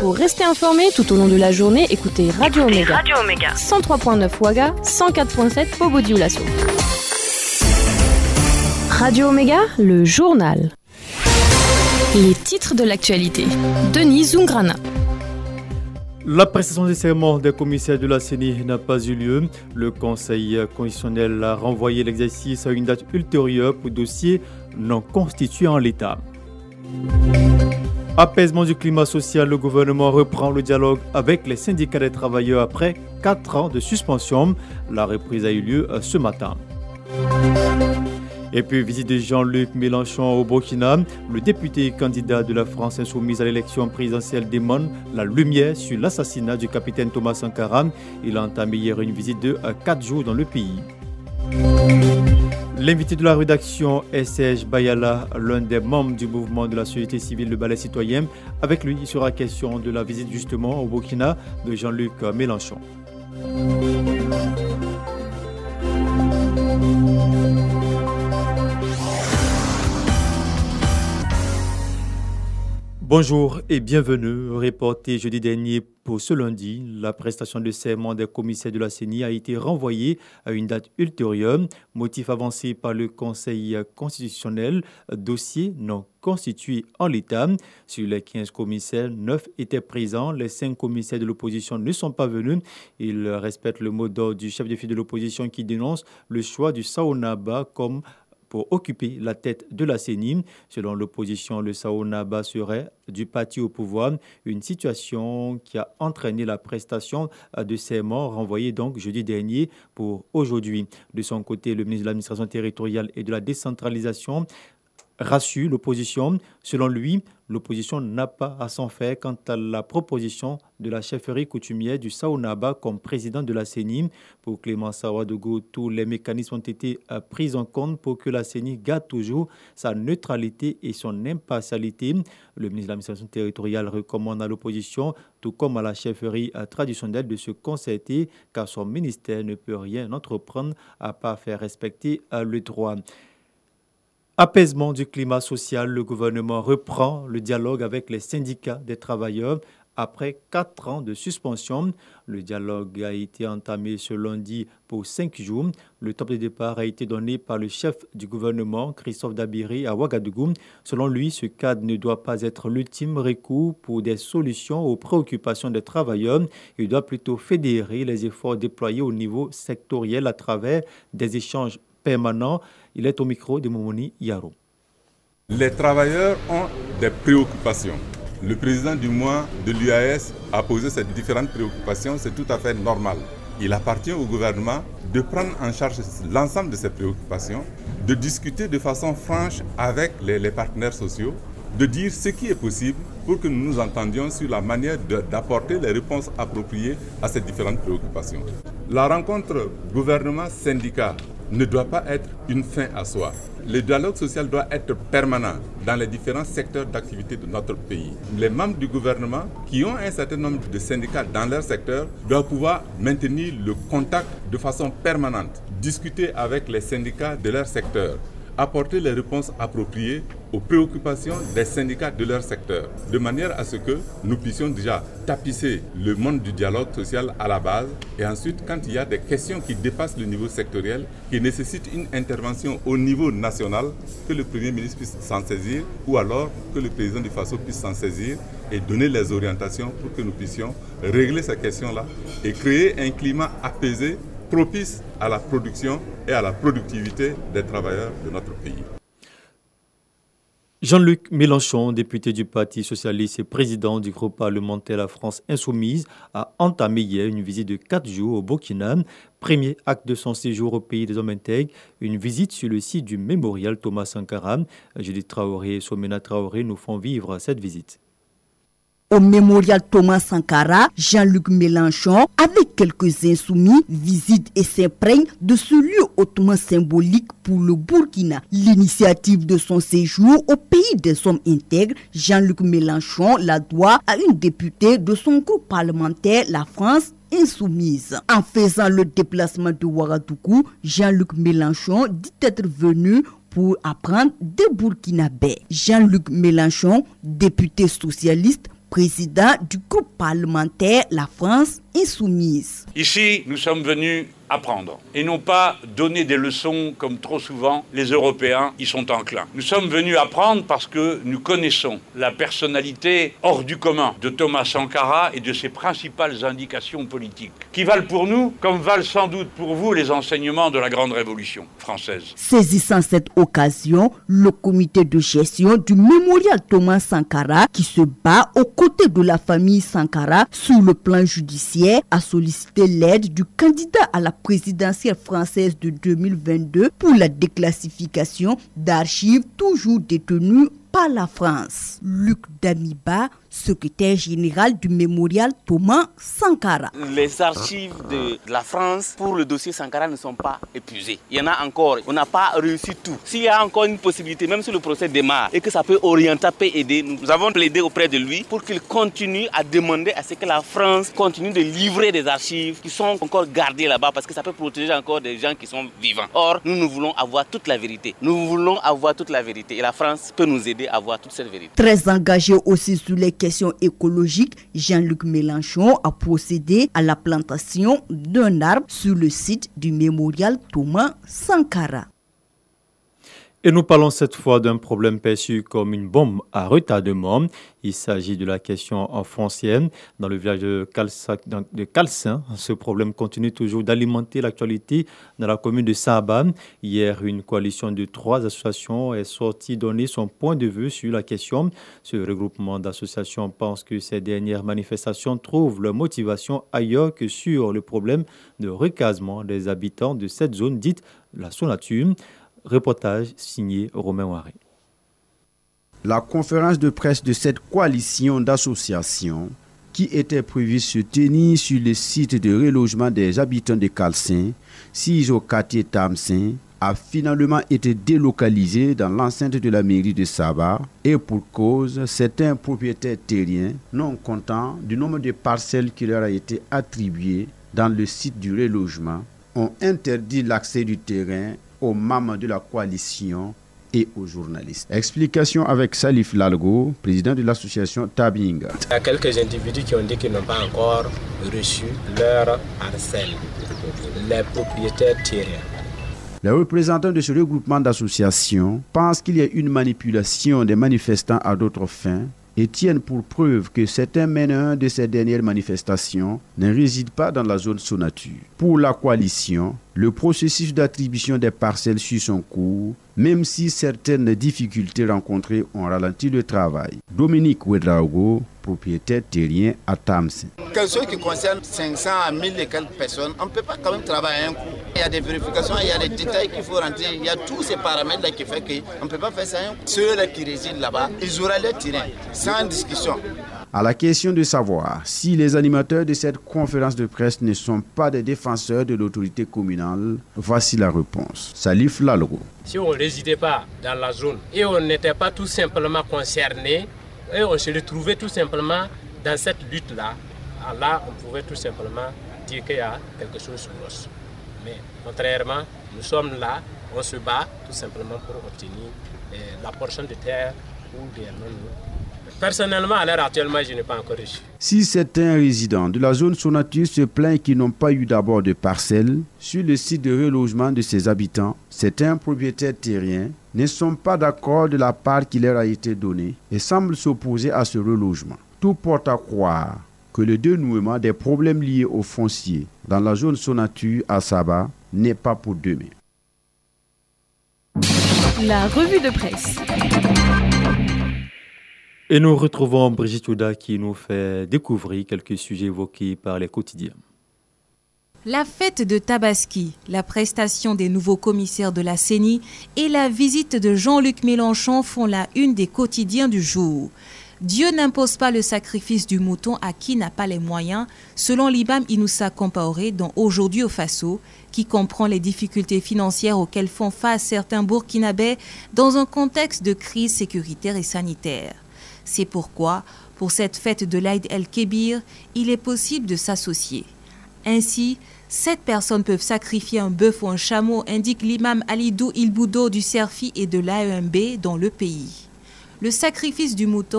Pour rester informé tout au long de la journée, écoutez Radio Omega. 103.9 Ouaga, 104.7 Bobo Dioulasso. Radio Omega, le journal. Les titres de l'actualité. Denis Zungrana. La prestation de serment des commissaires de la CENI n'a pas eu lieu. Le Conseil constitutionnel a renvoyé l'exercice à une date ultérieure pour dossier non constitué en l'état. Apaisement du climat social, le gouvernement reprend le dialogue avec les syndicats des travailleurs après 4 ans de suspension. La reprise a eu lieu ce matin. Et puis, visite de Jean-Luc Mélenchon au Burkina. Le député candidat de la France insoumise à l'élection présidentielle demande la lumière sur l'assassinat du capitaine Thomas Sankara. Il a entamé hier une visite de 4 jours dans le pays. L'invité de la rédaction est Serge Bayala, l'un des membres du mouvement de la société civile de Balai Citoyen. Avec lui, il sera question de la visite justement au Burkina de Jean-Luc Mélenchon. Bonjour et bienvenue. Reporté jeudi dernier pour ce lundi, la prestation de serment des commissaires de la CENI a été renvoyée à une date ultérieure. Motif avancé par le Conseil constitutionnel, dossier non constitué en l'état. Sur les 15 commissaires, 9 étaient présents. Les 5 commissaires de l'opposition ne sont pas venus. Ils respectent le mot d'ordre du chef de file de l'opposition qui dénonce le choix du Saonaba comme pour occuper la tête de la CENI. Selon l'opposition, le Saonaba serait du parti au pouvoir, une situation qui a entraîné la prestation de serment renvoyée donc jeudi dernier pour aujourd'hui. De son côté, le ministre de l'Administration territoriale et de la décentralisation rassure l'opposition. Selon lui, l'opposition n'a pas à s'en faire quant à la proposition de la chefferie coutumière du Saonaba comme président de la CENI. Pour Clément Ouagadougou, tous les mécanismes ont été pris en compte pour que la CENI garde toujours sa neutralité et son impartialité. Le ministre de l'Administration territoriale recommande à l'opposition, tout comme à la chefferie traditionnelle, de se concerter car son ministère ne peut rien entreprendre à part faire respecter le droit. Apaisement du climat social, le gouvernement reprend le dialogue avec les syndicats des travailleurs après 4 ans de suspension. Le dialogue a été entamé ce lundi pour 5 jours. Le top de départ a été donné par le chef du gouvernement, Christophe Dabiri, à Ouagadougou. Selon lui, ce cadre ne doit pas être l'ultime recours pour des solutions aux préoccupations des travailleurs. Il doit plutôt fédérer les efforts déployés au niveau sectoriel à travers des échanges permanents. Il est au micro de Momoni Yaro. Les travailleurs ont des préoccupations. Le président du mois de l'UAS a posé ces différentes préoccupations, c'est tout à fait normal. Il appartient au gouvernement de prendre en charge l'ensemble de ces préoccupations, de discuter de façon franche avec les partenaires sociaux, de dire ce qui est possible pour que nous nous entendions sur la manière d'apporter les réponses appropriées à ces différentes préoccupations. La rencontre gouvernement-syndicat ne doit pas être une fin à soi. Le dialogue social doit être permanent dans les différents secteurs d'activité de notre pays. Les membres du gouvernement qui ont un certain nombre de syndicats dans leur secteur doivent pouvoir maintenir le contact de façon permanente, discuter avec les syndicats de leur secteur, apporter les réponses appropriées aux préoccupations des syndicats de leur secteur, de manière à ce que nous puissions déjà tapisser le monde du dialogue social à la base et ensuite, quand il y a des questions qui dépassent le niveau sectoriel, qui nécessitent une intervention au niveau national, que le Premier ministre puisse s'en saisir ou alors que le président du FASO puisse s'en saisir et donner les orientations pour que nous puissions régler ces questions-là et créer un climat apaisé propice à la production et à la productivité des travailleurs de notre pays. Jean-Luc Mélenchon, député du Parti socialiste et président du groupe parlementaire La France Insoumise, a entamé hier une visite de 4 jours au Burkina. Premier acte de son séjour au pays des hommes intègres, une visite sur le site du mémorial Thomas Sankara. Judith Traoré et Somena Traoré nous font vivre cette visite. Au mémorial Thomas Sankara, Jean-Luc Mélenchon, avec quelques insoumis, visite et s'imprègne de ce lieu hautement symbolique pour le Burkina. L'initiative de son séjour au pays des hommes intègres, Jean-Luc Mélenchon la doit à une députée de son groupe parlementaire, la France Insoumise. En faisant le déplacement de Ouagadougou, Jean-Luc Mélenchon dit être venu pour apprendre des Burkinabés. Jean-Luc Mélenchon, député socialiste, président du groupe parlementaire La France Insoumise. Ici, nous sommes venus apprendre et non pas donner des leçons comme trop souvent les Européens y sont enclins. Nous sommes venus apprendre parce que nous connaissons la personnalité hors du commun de Thomas Sankara et de ses principales indications politiques qui valent pour nous comme valent sans doute pour vous les enseignements de la Grande Révolution française. Saisissant cette occasion, le comité de gestion du mémorial Thomas Sankara qui se bat aux côtés de la famille Sankara sur le plan judiciaire a sollicité l'aide du candidat à la présidentielle française de 2022 pour la déclassification d'archives toujours détenues par la France. Luc Damiba, secrétaire général du mémorial Thomas Sankara. Les archives de la France pour le dossier Sankara ne sont pas épuisées. Il y en a encore, on n'a pas réussi tout. S'il y a encore une possibilité, même si le procès démarre et que ça peut orienter, peut aider, nous avons plaidé auprès de lui pour qu'il continue à demander à ce que la France continue de livrer des archives qui sont encore gardées là-bas parce que ça peut protéger encore des gens qui sont vivants. Or, nous voulons avoir toute la vérité. Nous voulons avoir toute la vérité et la France peut nous aider à avoir toute cette vérité. Très engagé aussi sur les questions écologiques, Jean-Luc Mélenchon a procédé à la plantation d'un arbre sur le site du mémorial Thomas Sankara. Et nous parlons cette fois d'un problème perçu comme une bombe à retardement. Il s'agit de la question foncière. Dans le village de Calcin, ce problème continue toujours d'alimenter l'actualité dans la commune de Saba. Hier, une coalition de 3 associations est sortie donner son point de vue sur la question. Ce regroupement d'associations pense que ces dernières manifestations trouvent leur motivation ailleurs que sur le problème de recasement des habitants de cette zone dite la Sonature. Reportage signé Romain Ouaré. La conférence de presse de cette coalition d'associations qui était prévue se tenir sur le site de relogement des habitants de Calcin, 6 au quartier Tamsin, a finalement été délocalisée dans l'enceinte de la mairie de Saba et pour cause, certains propriétaires terriens, non contents du nombre de parcelles qui leur a été attribuées dans le site du relogement, ont interdit l'accès du terrain aux membres de la coalition et aux journalistes. Explication avec Salif Lalgo, président de l'association Tabinga. Il y a quelques individus qui ont dit qu'ils n'ont pas encore reçu leur parcelle, les propriétaires terriens. Les représentants de ce regroupement d'associations pensent qu'il y a une manipulation des manifestants à d'autres fins et tiennent pour preuve que certains meneurs de ces dernières manifestations ne résident pas dans la zone Sonature. Pour la coalition, le processus d'attribution des parcelles suit son cours, même si certaines difficultés rencontrées ont ralenti le travail. Dominique Ouedraogo, propriétaire terrien à Tamsin. Quelque chose qui concerne 500 à 1000 et quelques personnes, on ne peut pas quand même travailler un coup. Il y a des vérifications, il y a des détails qu'il faut rentrer, il y a tous ces paramètres-là qui font qu'on ne peut pas faire ça un coup. Ceux-là qui résident là-bas, ils auront leur terrain, sans discussion. À la question de savoir si les animateurs de cette conférence de presse ne sont pas des défenseurs de l'autorité communale, voici la réponse. Salif Lalgo. Si on ne résidait pas dans la zone et on n'était pas tout simplement concerné, et on se retrouvait tout simplement dans cette lutte-là, là on pouvait tout simplement dire qu'il y a quelque chose sur l'os. Mais contrairement, nous sommes là, on se bat tout simplement pour obtenir la portion de terre où derrière nous. Personnellement, à l'heure actuellement, je n'ai pas encore reçu. Si certains résidents de la zone Sonature se plaignent qu'ils n'ont pas eu d'abord de parcelles, sur le site de relogement de ses habitants, certains propriétaires terriens ne sont pas d'accord de la part qui leur a été donnée et semblent s'opposer à ce relogement. Tout porte à croire que le dénouement des problèmes liés au foncier dans la zone Sonature à Saba n'est pas pour demain. La revue de presse. Et nous retrouvons Brigitte Ouda qui nous fait découvrir quelques sujets évoqués par les quotidiens. La fête de Tabaski, la prestation des nouveaux commissaires de la CENI et la visite de Jean-Luc Mélenchon font la une des quotidiens du jour. Dieu n'impose pas le sacrifice du mouton à qui n'a pas les moyens, selon l'imam Inoussa Compaoré dans Aujourd'hui au Faso, qui comprend les difficultés financières auxquelles font face certains Burkinabés dans un contexte de crise sécuritaire et sanitaire. C'est pourquoi, pour cette fête de l'Aïd el-Kébir, il est possible de s'associer. Ainsi, 7 personnes peuvent sacrifier un bœuf ou un chameau, indique l'imam Alidou Ilboudo du Serfi et de l'AEMB dans le pays. Le sacrifice du mouton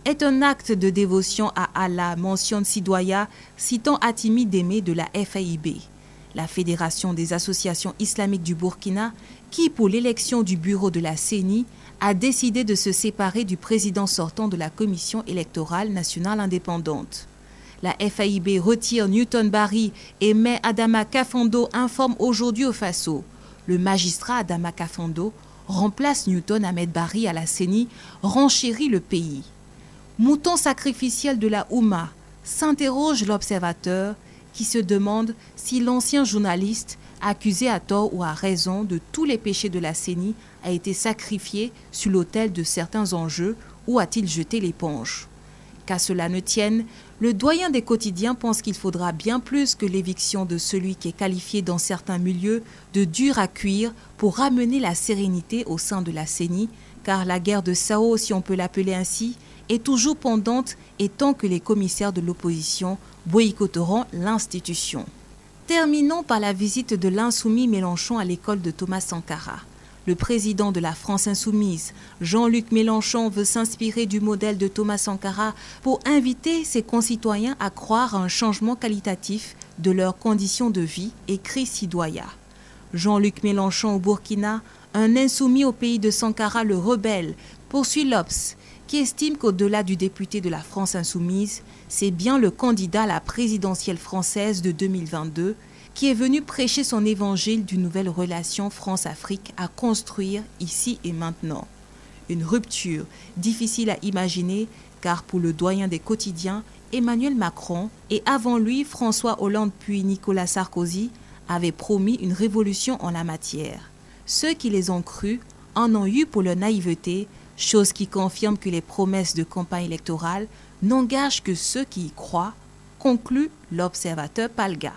est un acte de dévotion à Allah, mentionne Sidoya, citant Hatimi Démé de la FAIB, la Fédération des associations islamiques du Burkina, qui, pour l'élection du bureau de la CENI, a décidé de se séparer du président sortant de la Commission électorale nationale indépendante. La FAIB retire Newton Barry et met Adama Kafando, informe aujourd'hui au Faso. Le magistrat Adama Kafando remplace Newton Ahmed Barry à la CENI, renchérit le pays. Mouton sacrificiel de la Oumma, s'interroge l'observateur qui se demande si l'ancien journaliste, accusé à tort ou à raison de tous les péchés de la CENI, a été sacrifié sur l'autel de certains enjeux ou a-t-il jeté l'éponge. Qu'à cela ne tienne, le doyen des quotidiens pense qu'il faudra bien plus que l'éviction de celui qui est qualifié dans certains milieux de dur à cuire pour ramener la sérénité au sein de la CENI, car la guerre de Sao, si on peut l'appeler ainsi, est toujours pendante et tant que les commissaires de l'opposition boycotteront l'institution. Terminons par la visite de l'insoumis Mélenchon à l'école de Thomas Sankara. Le président de la France insoumise, Jean-Luc Mélenchon, veut s'inspirer du modèle de Thomas Sankara pour inviter ses concitoyens à croire à un changement qualitatif de leurs conditions de vie, écrit Sidoya. Jean-Luc Mélenchon au Burkina, un insoumis au pays de Sankara, le rebelle, poursuit l'Obs, qui estime qu'au-delà du député de la France insoumise, c'est bien le candidat à la présidentielle française de 2022 qui est venu prêcher son évangile d'une nouvelle relation France-Afrique à construire ici et maintenant. Une rupture difficile à imaginer car pour le doyen des quotidiens, Emmanuel Macron et avant lui François Hollande puis Nicolas Sarkozy avaient promis une révolution en la matière. Ceux qui les ont crus en ont eu pour leur naïveté, chose qui confirme que les promesses de campagne électorale n'engagent que ceux qui y croient, conclut l'observateur Palga.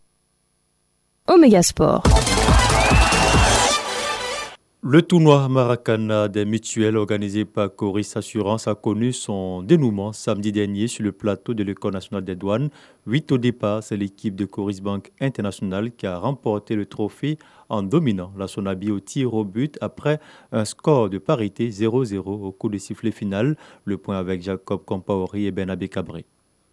Oméga Sport. Le tournoi Maracana des mutuelles organisé par Coris Assurance a connu son dénouement samedi dernier sur le plateau de l'École nationale des douanes. 8 au départ, c'est l'équipe de Coris Bank International qui a remporté le trophée en dominant la Sonabi au tir au but après un score de parité 0-0 au coup de sifflet final. Le point avec Jacob Compaori et Bernabé Cabré.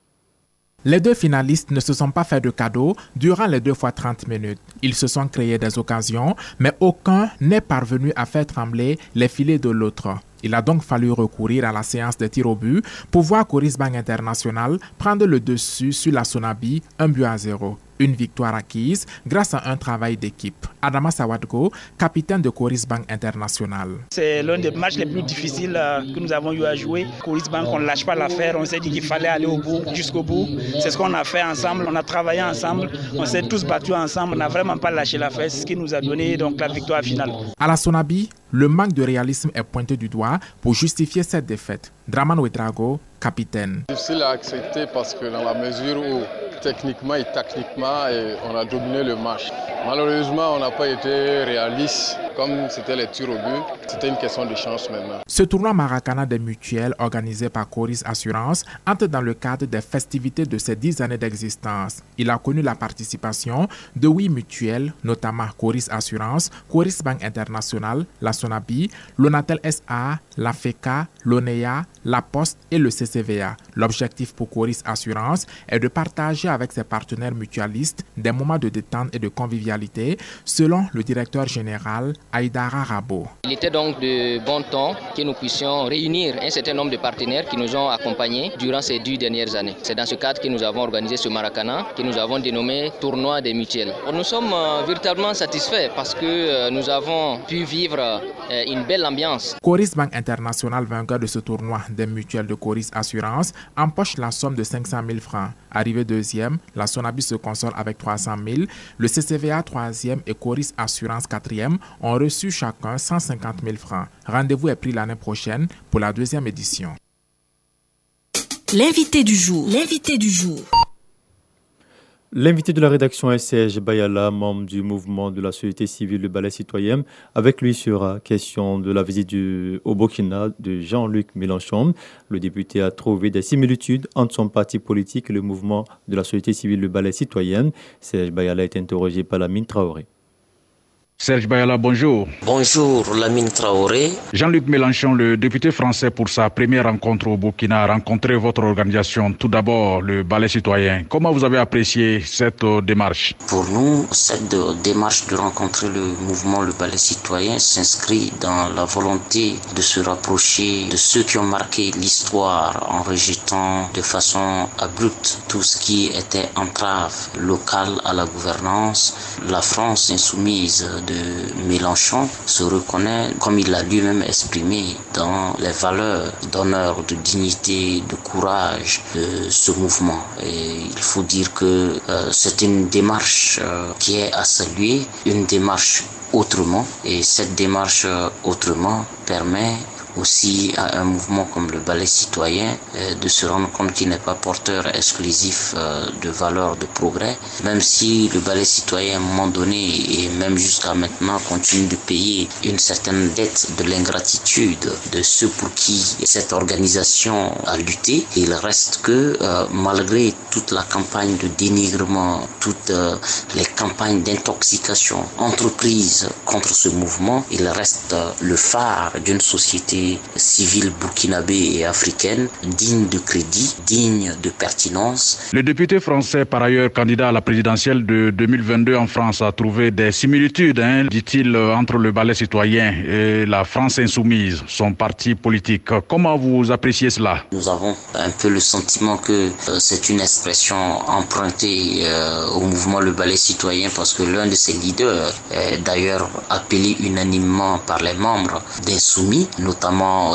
Les deux finalistes ne se sont pas fait de cadeaux durant les 2 fois 30 minutes. Ils se sont créés des occasions, mais aucun n'est parvenu à faire trembler les filets de l'autre. Il a donc fallu recourir à la séance de tir au but pour voir Coris Bank International prendre le dessus sur la Sonabi 1-0. Une victoire acquise grâce à un travail d'équipe. Adama Sawadgo, capitaine de Coris Bank International. C'est l'un des matchs les plus difficiles que nous avons eu à jouer. Coris Bank, on ne lâche pas l'affaire. On s'est dit qu'il fallait aller au bout, jusqu'au bout. C'est ce qu'on a fait ensemble. On a travaillé ensemble. On s'est tous battus ensemble. On n'a vraiment pas lâché l'affaire. C'est ce qui nous a donné donc la victoire finale. À la Sonabi, le manque de réalisme est pointé du doigt pour justifier cette défaite. Draman Ouedrago, capitaine. Difficile à accepter parce que dans la mesure où techniquement et tactiquement, on a dominé le match. Malheureusement, on n'a pas été réaliste. Comme c'était les tirs au but, c'était une question de chance maintenant. Ce tournoi Maracana des mutuelles organisé par Coris Assurance entre dans le cadre des festivités de ses 10 années d'existence. Il a connu la participation de 8 mutuelles, notamment Coris Assurance, Coris Bank International, la Sonabi, l'Onatel SA, la FECA, l'ONEA, la Poste et le CCVA. L'objectif pour Coris Assurance est de partager avec ses partenaires mutualistes des moments de détente et de convivialité, selon le directeur général Aïdara Rabo. Il était donc de bon ton que nous puissions réunir un certain nombre de partenaires qui nous ont accompagnés durant ces 10 dernières années. C'est dans ce cadre que nous avons organisé ce Maracana, que nous avons dénommé Tournoi des mutuelles. Nous sommes véritablement satisfaits parce que nous avons pu vivre une belle ambiance. Coris Bank International, vainqueur de ce tournoi des mutuelles de Coris Assurance, empoche la somme de 500 000 francs. Arrivé deuxième, la Sonabi se console avec 300 000. Le CCVA troisième et Coris Assurance quatrième ont reçu chacun 150 000 francs. Rendez-vous est pris l'année prochaine pour la 2e édition. L'invité du jour. L'invité du jour. L'invité de la rédaction est Serge Bayala, membre du mouvement de la société civile, le Balai citoyen. Avec lui sera question de la visite au Burkina de Jean-Luc Mélenchon. Le député a trouvé des similitudes entre son parti politique et le mouvement de la société civile, le Balai citoyen. Serge Bayala est interrogé par Lamine Traoré. Serge Bayala, bonjour. Bonjour, Lamine Traoré. Jean-Luc Mélenchon, le député français, pour sa première rencontre au Burkina, a rencontré votre organisation. Tout d'abord, le Balai citoyen. Comment vous avez apprécié cette démarche? Pour nous, cette démarche de rencontrer le mouvement Le Balai citoyen s'inscrit dans la volonté de se rapprocher de ceux qui ont marqué l'histoire en rejetant de façon abrupte tout ce qui était entrave locale à la gouvernance. La France insoumise de Mélenchon se reconnaît, comme il l'a lui-même exprimé, dans les valeurs d'honneur, de dignité, de courage de ce mouvement. Et il faut dire que c'est une démarche qui est à saluer, une démarche autrement. Et cette démarche autrement permet aussi à un mouvement comme le Balai citoyen de se rendre compte qu'il n'est pas porteur exclusif de valeurs de progrès, même si le Balai citoyen à un moment donné et même jusqu'à maintenant continue de payer une certaine dette de l'ingratitude de ceux pour qui cette organisation a lutté. Il reste que malgré toute la campagne de dénigrement, toutes les campagnes d'intoxication entreprises contre ce mouvement, il reste le phare d'une société civile burkinabé et africaine, digne de crédit, digne de pertinence. Le député français, par ailleurs candidat à la présidentielle de 2022 en France, a trouvé des similitudes, dit-il, entre le Balai citoyen et la France insoumise, son parti politique. Comment vous appréciez cela? Nous avons un peu le sentiment que c'est une expression empruntée au mouvement Le Balai citoyen parce que l'un de ses leaders est d'ailleurs appelé unanimement par les membres d'Insoumis, notamment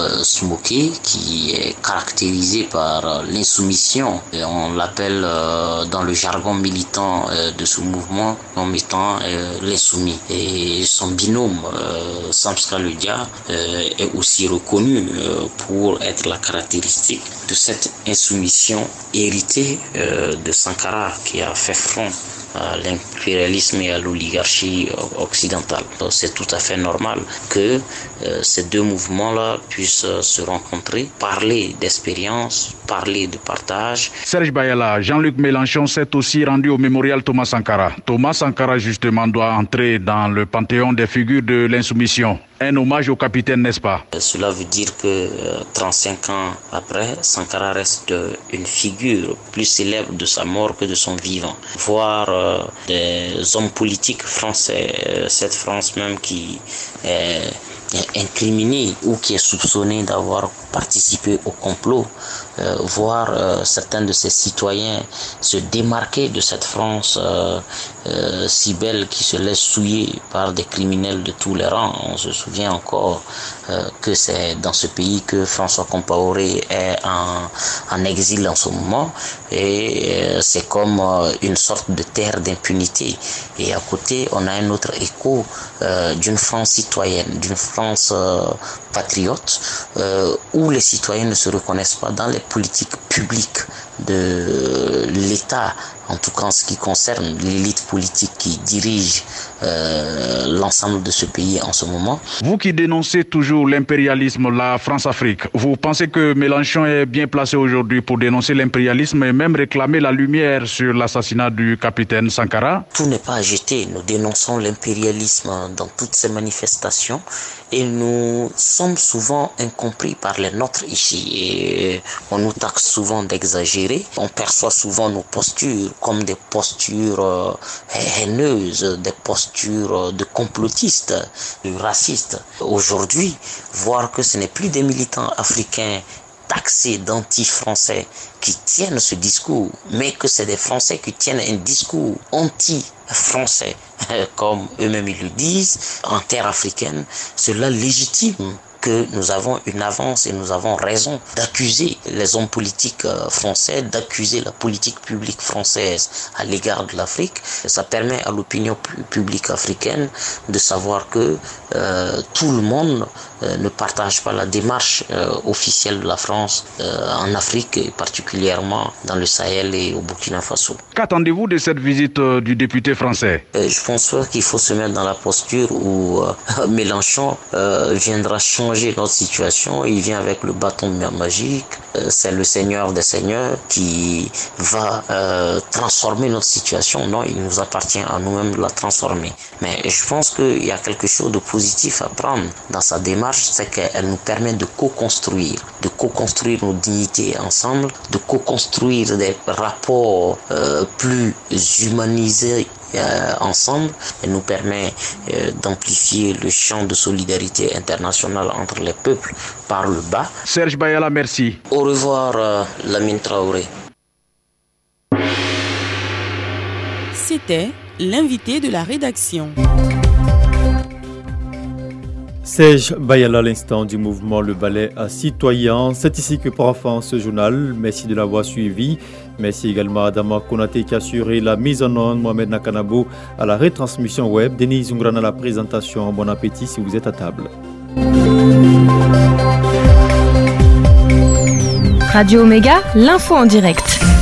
Smoké, qui est caractérisé par l'insoumission. Et on l'appelle dans le jargon militant de ce mouvement comme étant l'insoumis. Et son binôme, Samska Ludia, est aussi reconnu pour être la caractéristique de cette insoumission héritée de Sankara qui a fait front à l'impérialisme et à l'oligarchie occidentale. C'est tout à fait normal que ces deux mouvements-là puissent se rencontrer, parler d'expérience, parler de partage. Serge Bayala, Jean-Luc Mélenchon s'est aussi rendu au mémorial Thomas Sankara. Thomas Sankara, justement, doit entrer dans le panthéon des figures de l'insoumission. Un hommage au capitaine, n'est-ce pas? Cela veut dire que 35 ans après, Sankara reste une figure plus célèbre de sa mort que de son vivant. Voir des hommes politiques français, cette France même qui est incriminé ou qui est soupçonné d'avoir participé au complot, voir certains de ses citoyens se démarquer de cette France si belle qui se laisse souiller par des criminels de tous les rangs. On se souvient encore que c'est dans ce pays que François Compaoré est en exil en ce moment et c'est comme une sorte de terre d'impunité. Et à côté, on a un autre écho d'une France citoyenne, d'une France patriote, où les citoyens ne se reconnaissent pas dans les politiques publiques de l'État, en tout cas en ce qui concerne l'élite politique qui dirige l'ensemble de ce pays en ce moment. Vous qui dénoncez toujours l'impérialisme, la France-Afrique, vous pensez que Mélenchon est bien placé aujourd'hui pour dénoncer l'impérialisme et même réclamer la lumière sur l'assassinat du capitaine Sankara? Tout n'est pas à jeter. Nous dénonçons l'impérialisme dans toutes ses manifestations et nous sommes souvent incompris par les nôtres ici. Et on nous taxe souvent d'exagérer. On perçoit souvent nos postures comme des postures haineuses, des postures de complotistes, de racistes. Aujourd'hui, voir que ce n'est plus des militants africains taxés d'anti-français qui tiennent ce discours, mais que c'est des Français qui tiennent un discours anti-français, comme eux-mêmes ils le disent, en terre africaine, cela légitime que nous avons une avance et nous avons raison d'accuser les hommes politiques français, d'accuser la politique publique française à l'égard de l'Afrique. Ça permet à l'opinion publique africaine de savoir que tout le monde ne partage pas la démarche officielle de la France en Afrique et particulièrement dans le Sahel et au Burkina Faso. Qu'attendez-vous de cette visite du député français? Je pense qu'il faut se mettre dans la posture où Mélenchon viendra changer changer notre situation. Il vient avec le bâton magique. C'est le Seigneur des Seigneurs qui va transformer notre situation. Non, il nous appartient à nous-mêmes de la transformer. Mais je pense qu'il y a quelque chose de positif à prendre dans sa démarche, c'est qu'elle nous permet de co-construire nos dignités ensemble, de co-construire des rapports plus humanisés ensemble. Elle nous permet d'amplifier le champ de solidarité internationale entre les peuples par le bas. Serge Bayala, merci. Au revoir, Lamine Traoré. C'était l'invité de la rédaction. Serge Bayala, à l'instant du mouvement Le Ballet citoyen. C'est ici que prend fin ce journal. Merci de l'avoir suivi. Merci également à Adama Konaté qui a assuré la mise en onde, Mohamed Nakanabo à la retransmission web, Denis Zungrana à la présentation. Bon appétit si vous êtes à table. Radio Omega, l'info en direct.